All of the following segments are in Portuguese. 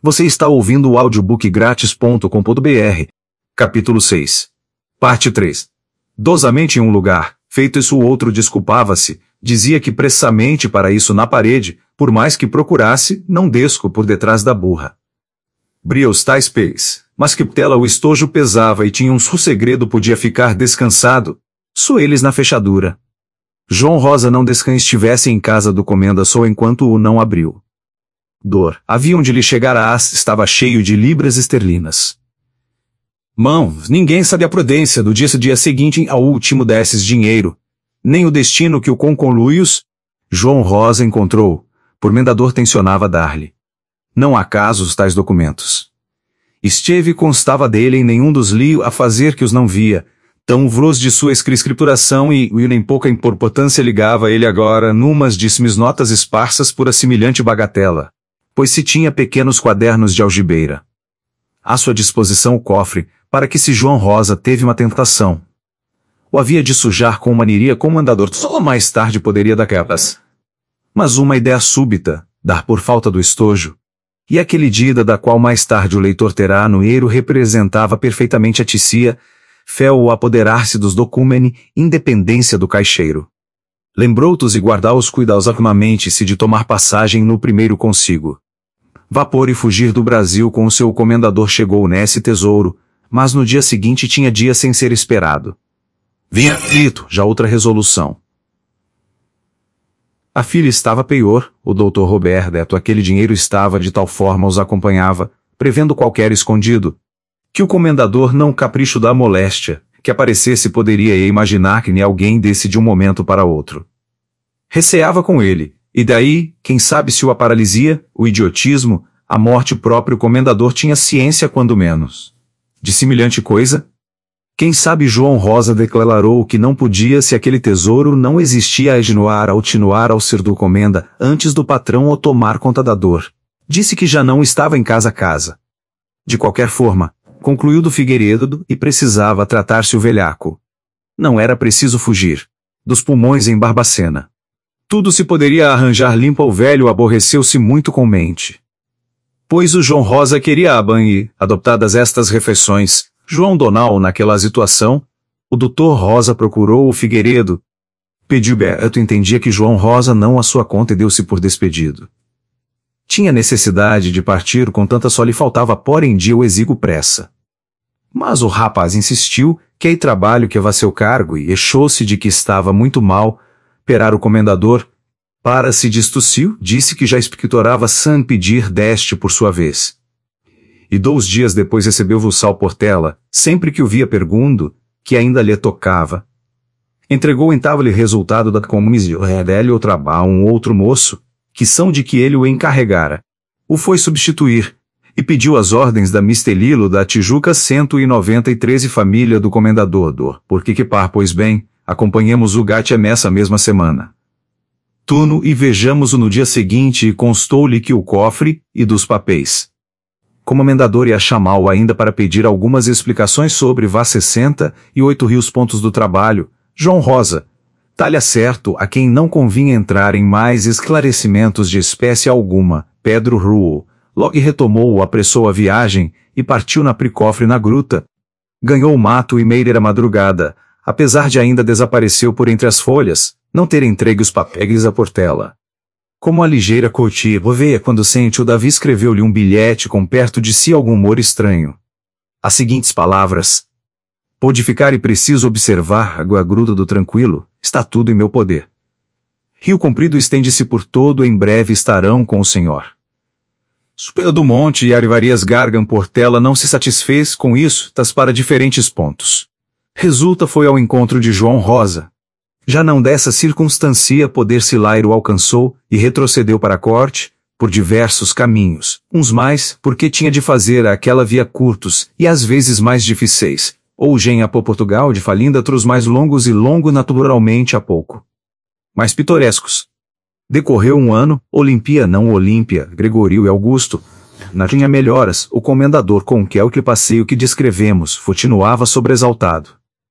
Você está ouvindo o audiobookgratis.com.br. Capítulo 6. Parte 3. Dosamente em um lugar, feito isso o outro desculpava-se, dizia que pressamente para isso na parede, por mais que procurasse, não desco por detrás da burra. Brios tais pés, mas que tela o estojo pesava e tinha um segredo podia ficar descansado, eles na fechadura. João Rosa não estivesse em casa do comenda só enquanto o não abriu. Havia onde lhe chegara estava cheio de libras esterlinas. Mãos, ninguém sabe a prudência do dia seguinte ao último desses dinheiro, nem o destino que o conluios. João Rosa encontrou, por mendador tencionava dar-lhe. Não há casos tais documentos. Esteve constava dele em nenhum dos lios a fazer que os não via, tão vros de sua escrituração e nem pouca importância ligava ele agora numas díssimas notas esparsas por a semelhante bagatela, pois se tinha pequenos quadernos de algibeira. À sua disposição o cofre, para que se João Rosa teve uma tentação. O havia de sujar com maniria comandador, só mais tarde poderia daquelas. Mas uma ideia súbita, dar por falta do estojo, e aquele dia da qual mais tarde o leitor terá no eiro representava perfeitamente a ticia, fel o apoderar-se dos documeni, independência do caixeiro. Lembrou-os e guardá-os cuidadosamente-se de tomar passagem no primeiro consigo. Vapor e fugir do Brasil com o seu comendador chegou nesse tesouro, mas no dia seguinte tinha dia sem ser esperado. Vinha aflito, já outra resolução. A filha estava pior, o doutor Roberto aquele dinheiro estava de tal forma os acompanhava, prevendo qualquer escondido, que o comendador não capricho da moléstia, que aparecesse poderia imaginar que nem alguém desse de um momento para outro. Receava com ele, e daí, quem sabe se a paralisia, o idiotismo, a morte próprio comendador tinha ciência quando menos. De semelhante coisa? Quem sabe João Rosa declarou que não podia se aquele tesouro não existia a exnuar ao tinuar ao ser do comenda, antes do patrão ou tomar conta da dor. Disse que já não estava em casa. De qualquer forma, concluiu do Figueiredo e precisava tratar-se o velhaco. Não era preciso fugir. Dos pulmões em Barbacena. Tudo se poderia arranjar limpo o velho aborreceu-se muito com mente. Pois o João Rosa queria a banho, adoptadas estas refeições, João Donal naquela situação, o doutor Rosa procurou o Figueiredo. Pediu Beto entendia que João Rosa não a sua conta e deu-se por despedido. Tinha necessidade de partir com tanta só lhe faltava pôr em dia o exíguo pressa. Mas o rapaz insistiu, que aí trabalho que vá seu cargo e echou-se de que estava muito mal, perar o comendador, para se distuciu, disse que já expectorava san pedir deste por sua vez. E 2 dias depois recebeu-o Sal Portela, sempre que o via pergundo, que ainda lhe tocava. Entregou então-lhe resultado da comissão dele ou trabalho um outro moço, que são de que ele o encarregara. O foi substituir, e pediu as ordens da Mistelilo da Tijuca 193 família do comendador porque que par pois bem, acompanhemos o Gate nessa mesma semana. Tuno e vejamos-o no dia seguinte e constou-lhe que o cofre, e dos papéis. Como mendador ia chamá-lo ainda para pedir algumas explicações sobre vá 68 rios pontos do trabalho, João Rosa, talha certo a quem não convinha entrar em mais esclarecimentos de espécie alguma, Pedro Ruo, logo retomou apressou a viagem, e partiu na pricofre na gruta. Ganhou o mato e meira madrugada, apesar de ainda desapareceu por entre as folhas, não ter entregue os papéis a Portela. Como a ligeira cotia veia quando sente o Davi escreveu-lhe um bilhete com perto de si algum humor estranho. As seguintes palavras. Pode ficar e preciso observar a gruta do tranquilo, está tudo em meu poder. Rio comprido estende-se por todo em breve estarão com o senhor. Supera do monte e Arivarias Gargan Portela não se satisfez com isso, tas para diferentes pontos. Resulta foi ao encontro de João Rosa. Já não dessa circunstância poder-se Lairo alcançou, e retrocedeu para a corte, por diversos caminhos, uns mais, porque tinha de fazer aquela via curtos, e às vezes mais difíceis, ou gen a Portugal de falinda outros mais longos e longo naturalmente a pouco. Mais pitorescos. Decorreu um ano, Olimpia não Olímpia, Gregorio e Augusto, na tinha melhoras, o comendador com que é o que passeio que descrevemos, continuava sobreexaltado.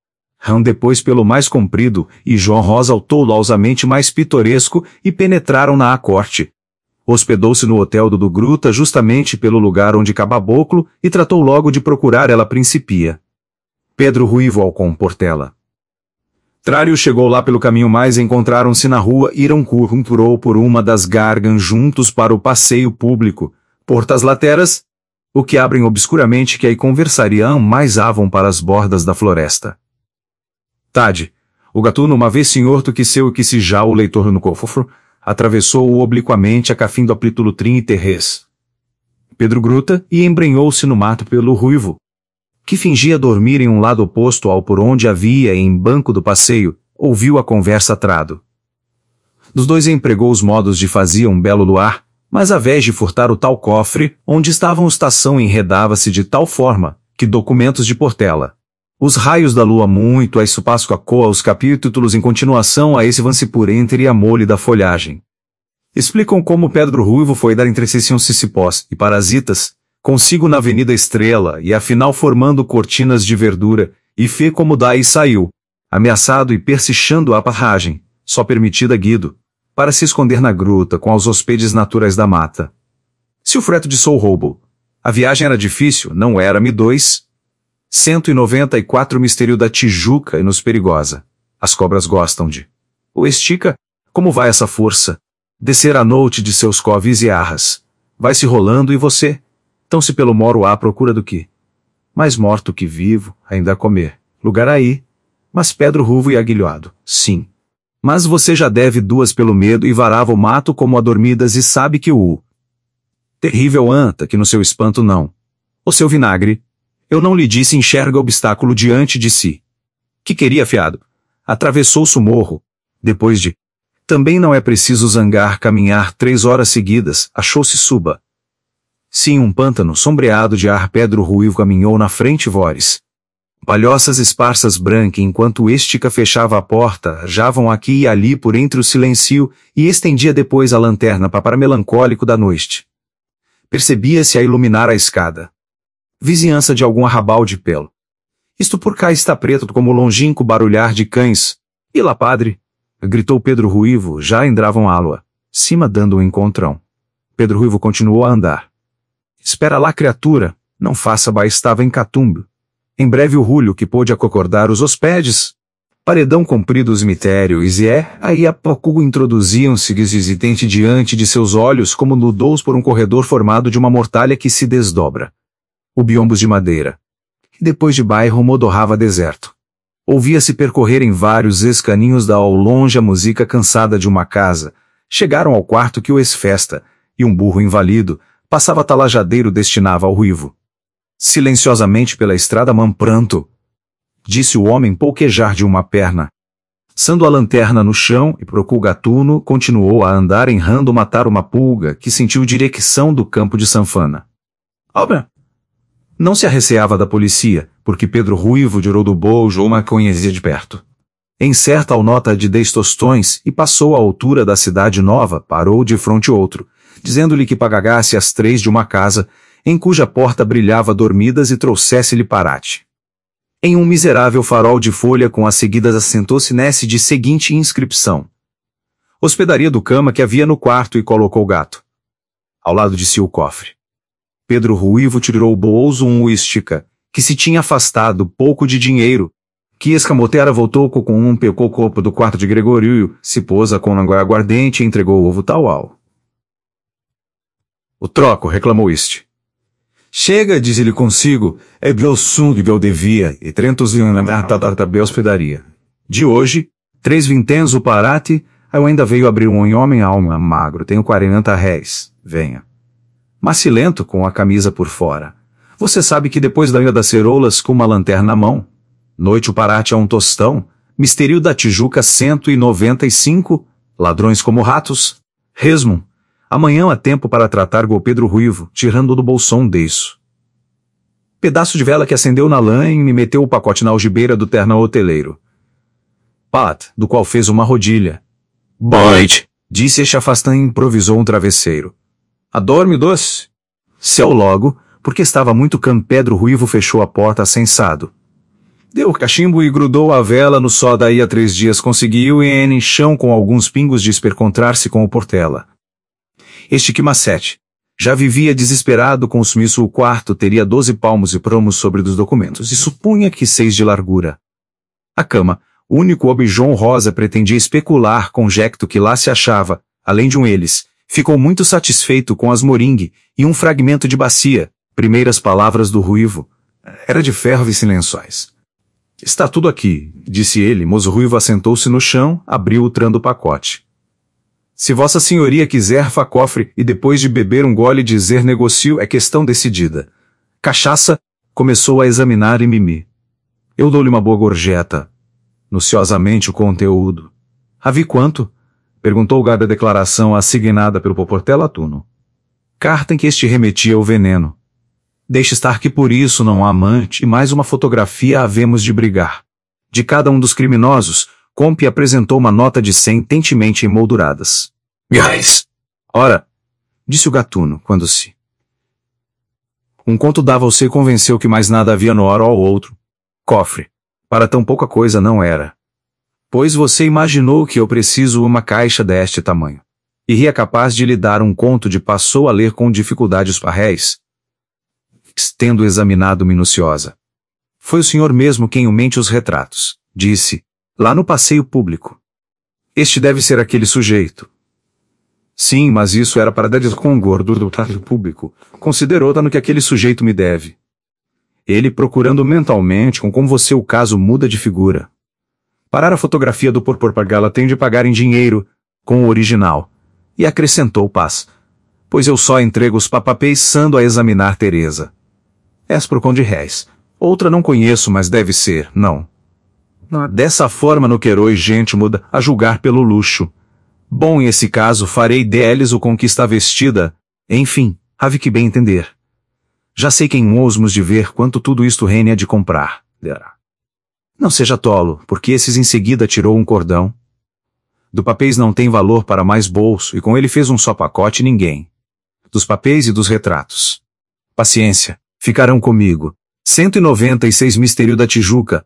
Depois pelo mais comprido, e João Rosa altou lausamente mais pitoresco, e penetraram na corte. Hospedou-se no hotel do Gruta justamente pelo lugar onde Caboclo e tratou logo de procurar ela principia. Pedro Ruivo ao com Portela. Trário chegou lá pelo caminho mais encontraram-se na rua Irão currunturou por uma das gargan juntos para o passeio público, portas lateras, o que abrem obscuramente que aí conversariam mais avam para as bordas da floresta. Tade, o gatuno uma vez senhor tu que seu e que se já o leitor no cofofro, atravessou-o obliquamente a cafindo a plitulutrim e terrês. Pedro Gruta e embrenhou-se no mato pelo Ruivo, que fingia dormir em um lado oposto ao por onde havia em banco do passeio, ouviu a conversa trado. Dos dois empregou os modos de fazia um belo luar, mas a vez de furtar o tal cofre, onde estavam os tação enredava-se de tal forma, que documentos de Portela. Os raios da lua muito a isso pasco a coa os capítulos em continuação a esse vance por entre a mole da folhagem. Explicam como Pedro Ruivo foi dar intercessão cicipós e parasitas, consigo na Avenida Estrela e afinal formando cortinas de verdura, e fê como daí saiu, ameaçado e persichando a parragem, só permitida Guido, para se esconder na gruta com os hospedes naturais da mata. Se o freto de Sou roubo, a viagem era difícil, não era-me 194 mistério da Tijuca e nos perigosa. As cobras gostam de. O estica, como vai essa força? Descer a noite de seus coves e arras. Vai se rolando e você? Então se pelo moro à procura do que? Mais morto que vivo, ainda a comer. Lugar aí. Mas Pedro Ruivo e aguilhoado. Sim. Mas você já deve duas pelo medo e varava o mato como adormidas e sabe que o terrível anta que no seu espanto não. O seu vinagre. Eu não lhe disse enxerga obstáculo diante de si. Que queria fiado. Atravessou-se o morro. Depois de. Também não é preciso zangar caminhar 3 horas seguidas, achou-se suba. Sim, um pântano sombreado de ar Pedro Ruivo caminhou na frente vores. Palhoças esparsas branca enquanto Estica fechava a porta, javam aqui e ali por entre o silêncio e estendia depois a lanterna para melancólico da noite. Percebia-se a iluminar a escada. Vizinhança de algum arrabal de pelo. Isto por cá está preto como longínquo barulhar de cães. E lá, padre? Gritou Pedro Ruivo, já entravam a lua. Cima dando um encontrão. Pedro Ruivo continuou a andar. Espera lá, criatura, não faça estava em Catumbo. Em breve o rulho que pôde acocordar os hospedes. Paredão comprido o cemitério e aí a pouco introduziam-se visitante diante de seus olhos como nudous por um corredor formado de uma mortalha que se desdobra. O biombos de madeira. E depois de bairro modorrava deserto. Ouvia-se percorrer em vários escaninhos da ao longe a música cansada de uma casa. Chegaram ao quarto que o ex-festa, e um burro invalido, passava talajadeiro destinava ao Ruivo. Silenciosamente pela estrada pranto, disse o homem pouquejar de uma perna. Sando a lanterna no chão e procurou o gatuno, continuou a andar enrando matar uma pulga que sentiu direção do campo de Sanfana. Obra! Não se arreceava da polícia, porque Pedro Ruivo tirou do bolso uma conhecia de perto. Em certa nota de 10 tostões e passou à altura da cidade nova, parou de fronte outro, dizendo-lhe que pagagasse as 3 de uma casa, em cuja porta brilhava dormidas e trouxesse-lhe parate. Em um miserável farol de folha com as seguidas assentou-se nesse de seguinte inscrição. Hospedaria do cama que havia no quarto e colocou o gato. Ao lado de si o cofre. Pedro Ruivo tirou o bolso estica, que se tinha afastado pouco de dinheiro, que escamotera voltou com um pecou copo do quarto de Gregorio, se pôs a com aguardente e entregou o ovo tal. O troco, reclamou este. Chega, diz-lhe consigo, é bel sum de bel devia, e 300 na hospedaria. De hoje, 3 vinténs o parate, eu ainda veio abrir um homem alma magro, tenho 40 réis, venha. Macilento com a camisa por fora. Você sabe que depois da unha das ceroulas com uma lanterna na mão, noite o parate a um tostão, mistério da Tijuca 195, ladrões como ratos, resmum. Amanhã há tempo para tratar com o Pedro Ruivo, tirando do bolsão disso. Pedaço de vela que acendeu na lã e me meteu o pacote na algibeira do terno hoteleiro. Pat, do qual fez uma rodilha. Boyd, disse Chafastan e improvisou um travesseiro. Adorme, doce? Céu logo, porque estava muito Pedro Ruivo fechou a porta sensado. Deu o cachimbo e grudou a vela no só daí a 3 dias conseguiu em chão com alguns pingos de espercontrar-se com o Portela. Este Kimacete já vivia desesperado com o sumiço. O quarto teria 12 palmos e promos sobre dos documentos, e supunha que 6 de largura. A cama, o único objeto rosa, pretendia especular conjecto que lá se achava, além de eles, ficou muito satisfeito com as moringue e um fragmento de bacia, primeiras palavras do ruivo. Era de ferro e sem lençóis. Está tudo aqui, disse ele, mas o ruivo assentou-se no chão, abriu o trando pacote. Se vossa senhoria quiser, fá cofre, e depois de beber um gole dizer negocio, é questão decidida. Cachaça, começou a examinar e Mimi. Eu dou-lhe uma boa gorjeta. Nuciosamente o conteúdo. Havi quanto? Perguntou o guarda. Declaração assignada pelo Portela Tuno. Carta em que este remetia o veneno. Deixe estar que por isso não há amante e mais uma fotografia havemos de brigar. De cada um dos criminosos, Compe apresentou uma nota de 100 tentemente emolduradas. Gás! Ora, disse o gatuno, quando se... Um conto dava-se e convenceu que mais nada havia no hora ao outro. Cofre. Para tão pouca coisa não era. Pois você imaginou que eu preciso uma caixa deste tamanho. E ria capaz de lhe dar um conto de passou a ler com dificuldade os parréis. Tendo examinado minuciosa. Foi o senhor mesmo quem o mente os retratos, disse, lá no passeio público. Este deve ser aquele sujeito. Sim, mas isso era para dar com o gordo do passeio público. Considerou-ta no que aquele sujeito me deve. Ele procurando mentalmente como você o caso muda de figura. Parar a fotografia do Porpagala tem de pagar em dinheiro, com o original. E acrescentou paz. Pois eu só entrego os papapéis sando a examinar Teresa. És por conde réis. Outra não conheço, mas deve ser, não. Dessa forma no Queiroz gente muda, a julgar pelo luxo. Bom, em esse caso farei deles o com que está vestida. Enfim, have que bem entender. Já sei quem osmos de ver quanto tudo isto reine de comprar. Não seja tolo, porque esses em seguida tirou um cordão. Do papéis não tem valor para mais bolso, e com ele fez um só pacote ninguém. Dos papéis e dos retratos. Paciência, ficarão comigo. 196 Mistério da Tijuca,